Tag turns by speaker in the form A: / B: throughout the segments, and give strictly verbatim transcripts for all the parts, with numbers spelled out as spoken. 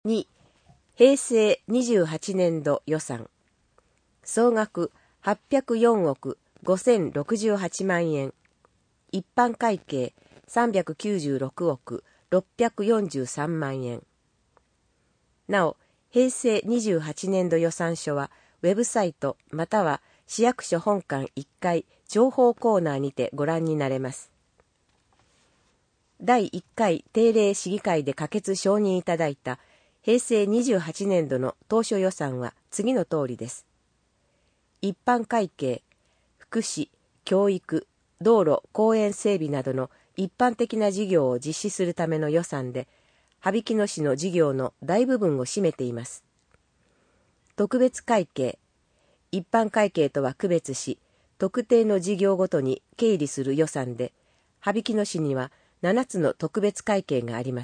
A: に、平成にじゅうはちねんど予算。総額はっぴゃくよんおくごせんろくじゅうはちまんえん。一般会計さんびゃくきゅうじゅうろくおくろっぴゃくよんじゅうさんまんえん。なお、平成にじゅうはちねんど予算書は、ウェブサイトまたは市役所本館いっかい情報コーナーにてご覧になれます。だいいっかい定例市議会で可決承認いただいた平成にじゅうはちねんどの当初予算は次の通りです。一般会計、福祉、教育、道路、公園整備などの一般的な事業を実施するための予算で、羽曳野市の事業の大部分を占めています。特別会計、一般会計とは区別し、特定の事業ごとに経理する予算で、羽曳野市にはななつの特別会計があります。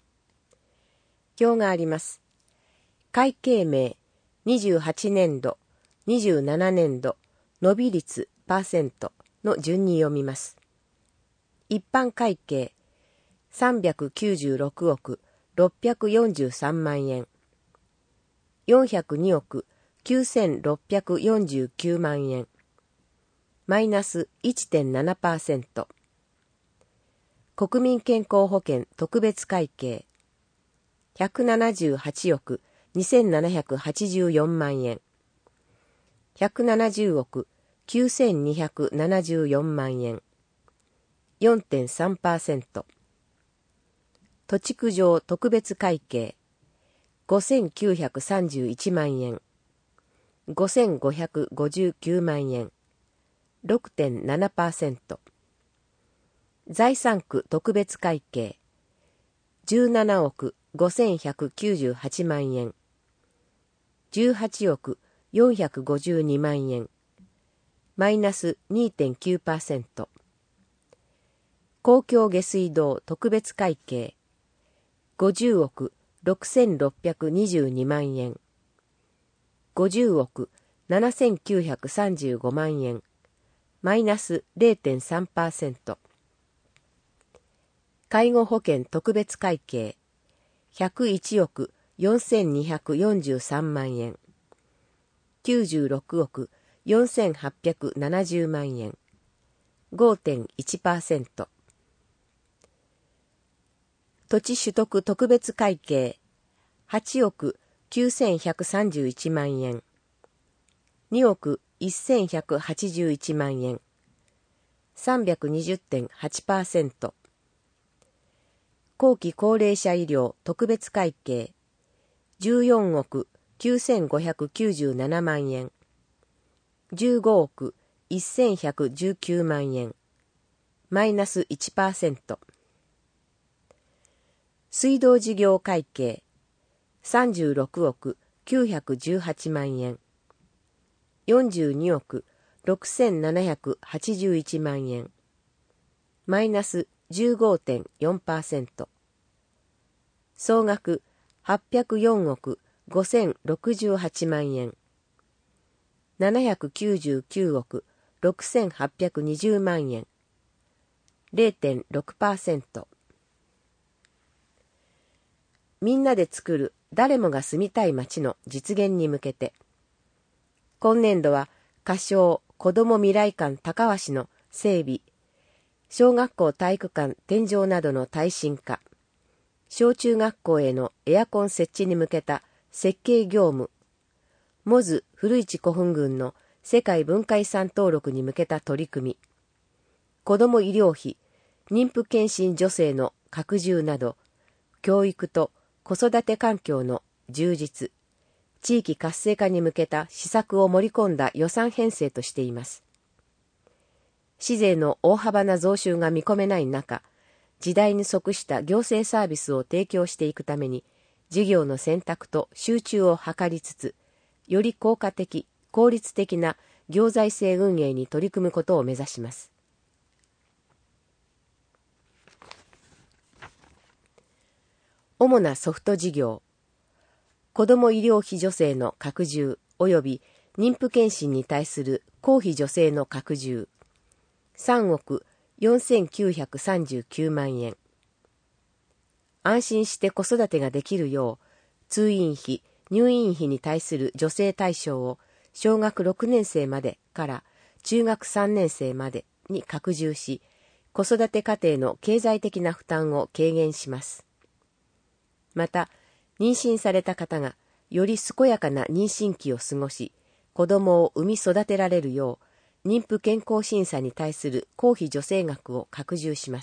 A: 表があります。会計名、にじゅうはちねんど、にじゅうななねんど、伸び率パーセントの順に読みます。一般会計、さんびゃくきゅうじゅうろくおくろっぴゃくよんじゅうさんまんえん。よんひゃくにおくきゅうせんろっぴゃくよんじゅうきゅうまんえん。マイナス いってんななパーセント。国民健康保険特別会計、ひゃくななじゅうはちおくにせんななひゃくはちじゅうよんまんえん。ひゃくななじゅうおくきゅうせんにひゃくななじゅうよんまんえん。よんてんさんパーセント。土地区上特別会計、ごせんきゅうひゃくさんじゅういちまんえん。ごせんごひゃくごじゅうきゅうまんえん。ろくてんななパーセント。財産区特別会計、じゅうななおくごせんひゃくきゅうじゅうはちまんえん。じゅうはちおくよんひゃくごじゅうにまんえん。マイナス にてんきゅうパーセント。公共下水道特別会計、ごじゅうおくろくせんろっぴゃくにじゅうにまんえん。ごじゅうおくななせんきゅうひゃくさんじゅうごまんえん。マイナス れいてんさんパーセント。介護保険特別会計、ひゃくいちおくよんせんにひゃくよんじゅうさんまんえん。きゅうじゅうろくおくよんせんはっぴゃくななじゅうまんえん。ごてんいちパーセント。土地取得特別会計、はちおくきゅうせんひゃくさんじゅういちまんえん。におくせんひゃくはちじゅういちまんえん。さんびゃくにじゅってんはちパーセント。後期高齢者医療特別会計、じゅうよんおくきゅうせんごひゃくきゅうじゅうななまんえん。じゅうごおくせんひゃくじゅうきゅうまんえん。マイナス いちパーセント。水道事業会計、さんじゅうろくおくきゅうひゃくじゅうはちまんえん。よんじゅうにおくろくせんななひゃくはちじゅういちまんえん。マイナス じゅうごてんよんパーセント。総額はっぴゃくよんおくごせんろくじゅうはちまんえん。ななひゃくきゅうじゅうきゅうおくろくせんはっぴゃくにじゅうまんえん。れいてんろくパーセント。みんなで作る誰もが住みたい街の実現に向けて、今年度は仮称子ども未来館高鷲の整備、小学校体育館天井などの耐震化、小中学校へのエアコン設置に向けた設計業務、モズ古市古墳群の世界文化遺産登録に向けた取り組み、子ども医療費、妊婦健診助成の拡充など、教育と子育て環境の充実、地域活性化に向けた施策を盛り込んだ予算編成としています。市税の大幅な増収が見込めない中、時代に即した行政サービスを提供していくために、事業の選択と集中を図りつつ、より効果的、効率的な行財政運営に取り組むことを目指します。主なソフト事業、子ども医療費助成の拡充及び妊婦健診に対する公費助成の拡充、さんおくよんせんきゅうひゃくさんじゅうきゅうまんえん。安心して子育てができるよう、 通院費、入院費に対する助成対象を小学ろくねん生までから中学さんねん生までに拡充し、子育て家庭の経済的な負担を軽減します。また、妊娠された方がより健やかな妊娠期を過ごし、子供を産み育てられるよう、妊婦健康審査に対する公費助成額を拡充します。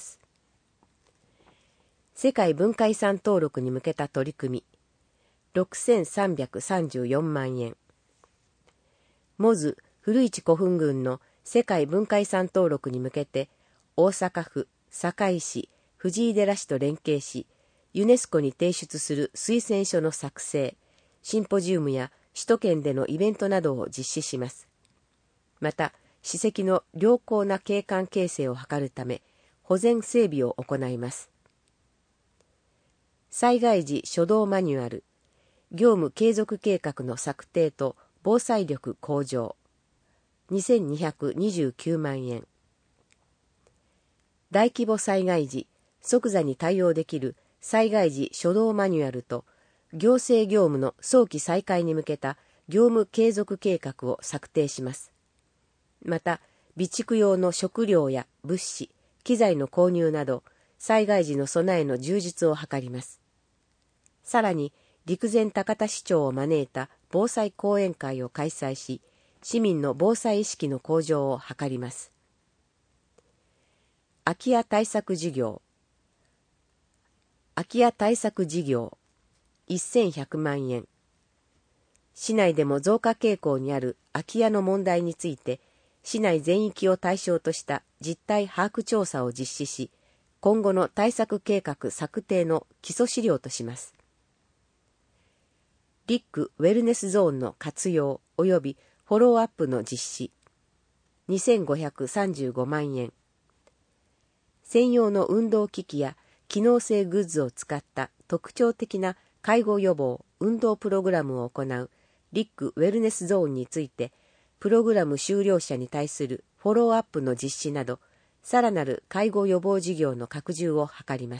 A: 世界文化遺産登録に向けた取り組み、ろくせんさんびゃくさんじゅうよんまんえん。モズ古市古墳群の世界文化遺産登録に向けて、大阪府、堺市、藤井寺市と連携し、ユネスコに提出する推薦書の作成、シンポジウムや首都圏でのイベントなどを実施します。また、史跡の良好な景観形成を図るため、保全整備を行います。災害時初動マニュアル、業務継続計画の策定と防災力向上、にせんにひゃくにじゅうきゅうまんえん。大規模災害時、即座に対応できる災害時初動マニュアルと、行政業務の早期再開に向けた業務継続計画を策定します。また、備蓄用の食料や物資、機材の購入など、災害時の備えの充実を図ります。さらに、陸前高田市長を招いた防災講演会を開催し、市民の防災意識の向上を図ります。空き家対策事業。空き家対策事業、せんひゃくまんえん。市内でも増加傾向にある空き家の問題について、市内全域を対象とした実態把握調査を実施し、今後の対策計画策定の基礎資料とします。リックウェルネスゾーンの活用及びフォローアップの実施、にせんごひゃくさんじゅうごまんえん。専用の運動機器や機能性グッズを使った特徴的な介護予防運動プログラムを行うリックウェルネスゾーンについて、プログラム終了者に対するフォローアップの実施など、さらなる介護予防事業の拡充を図ります。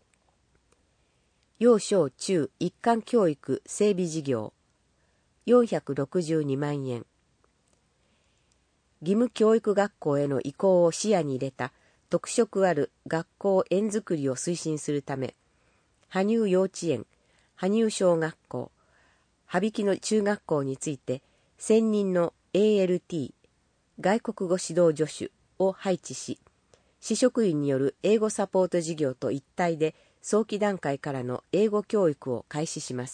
A: 幼小中一貫教育整備事業、よんひゃくろくじゅうにまんえん。義務教育学校への移行を視野に入れた特色ある学校園づくりを推進するため、羽生幼稚園、羽生小学校、羽曳野中学校について、専任の エーエルティー、外国語指導助手を配置し、市職員による英語サポート事業と一体で早期段階からの英語教育を開始します。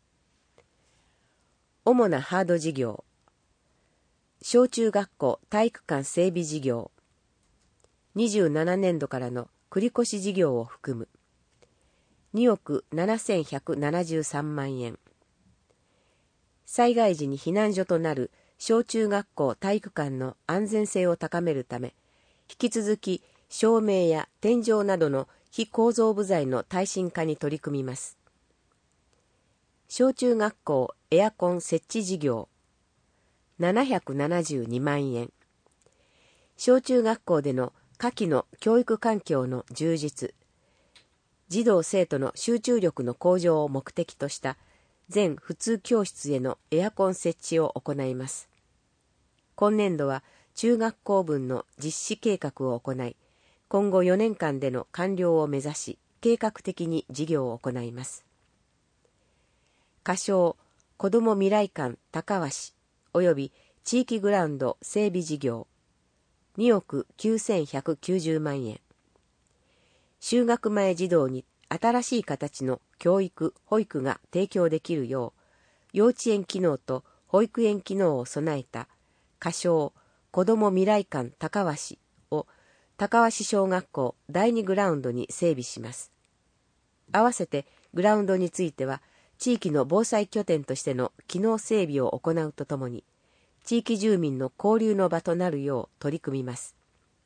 A: 主なハード事業、小中学校体育館整備事業、にじゅうななねんどからの繰越事業を含むにおくななせんひゃくななじゅうさんまんえん。災害時に避難所となる小中学校体育館の安全性を高めるため、引き続き照明や天井などの非構造部材の耐震化に取り組みます。小中学校エアコン設置事業、ななひゃくななじゅうにまんえん。小中学校での夏季の教育環境の充実、児童生徒の集中力の向上を目的とした全普通教室へのエアコン設置を行います。今年度は中学校分の実施計画を行い、今後よねんかんでの完了を目指し、計画的に事業を行います。仮称子ども未来館高鷲及び地域グラウンド整備事業、におくきゅうせんひゃくきゅうじゅうまんえん。就学前児童に新しい形の教育・保育が提供できるよう、幼稚園機能と保育園機能を備えた仮称子ども未来館高鷲を高鷲小学校だいにグラウンドに整備します。合わせてグラウンドについては、地域の防災拠点としての機能整備を行うとともに、地域住民の交流の場となるよう取り組みます。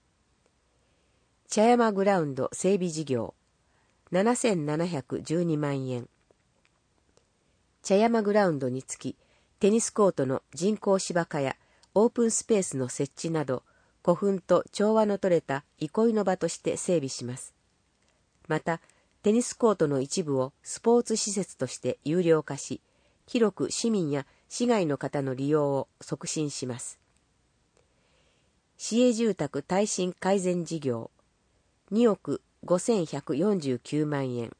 A: 茶山グラウンド整備事業、ななせんななひゃくじゅうにまんえん。茶山グラウンドにつき、テニスコートの人工芝化やオープンスペースの設置など、古墳と調和の取れた憩いの場として整備します。また、 テニスコートの一部をスポーツ施設として有料化し、広く市民や市外の方の利用を促進します。市営住宅耐震改善事業におくごせんひゃくよんじゅうきゅうまんえん。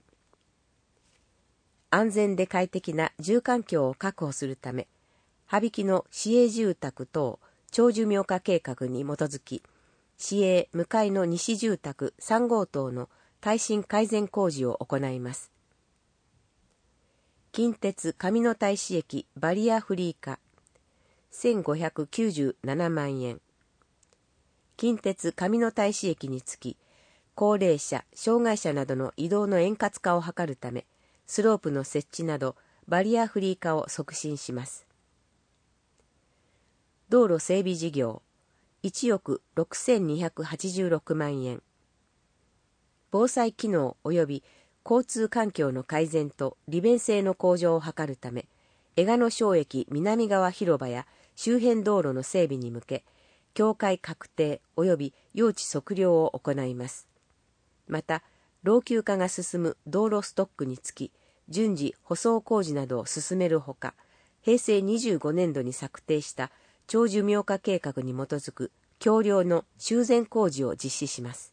A: 安全で快適な住環境を確保するため、羽曳の市営住宅等長寿命化計画に基づき、市営向かいの西住宅さんごうとうの耐震改善工事を行います。近鉄上野大使駅バリアフリー化せんごひゃくきゅうじゅうななまんえん。近鉄上野大使駅につき、高齢者、障害者などの移動の円滑化を図るため、スロープの設置などバリアフリー化を促進します。道路整備事業いちおくろくせんにひゃくはちじゅうろくまんえん。防災機能及び交通環境の改善と利便性の向上を図るため、江鹿野小駅南側広場や周辺道路の整備に向け、境界画定及び用地測量を行います。また、老朽化が進む道路ストックにつき、順次舗装工事などを進めるほか、へいせいにじゅうごねんどに策定した長寿命化計画に基づく橋梁の修繕工事を実施します。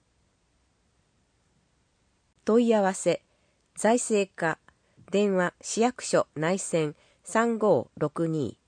A: 問い合わせ、財政課、電話市役所内線さんごーろくに